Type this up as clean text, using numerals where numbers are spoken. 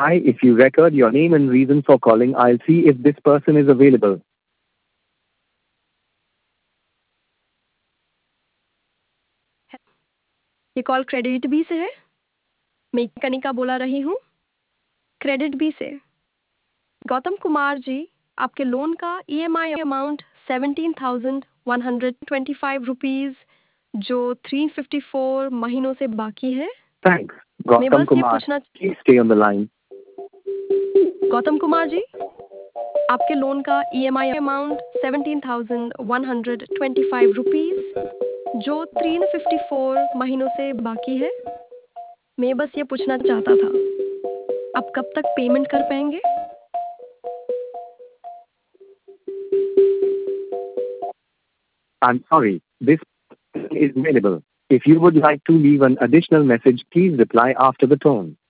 Hi, if you record your name and reason for calling, I'll see if this person is available. ये call credit B से है। मैं कनिका बोला रही हूँ, क्रेडिट बी से। गौतम कुमार जी, आपके लोन का ईएमआई अमाउंट 17,125 रुपीस जो 354 महीनों से बाकी है। Thanks, मैं Gautam बस ये Kumar. पूछना Please stay on the line. Gautam Kumar ji, आपके लोन का ईएमआई अमाउंट 17,125 रुपीस जो 354 महीनों से बाकी है। मैं बस ये पूछना चाहता था, आप कब तक पेमेंट कर पाएंगे? I'm sorry, this person is available. If you would like to leave an additional message, please reply after the tone.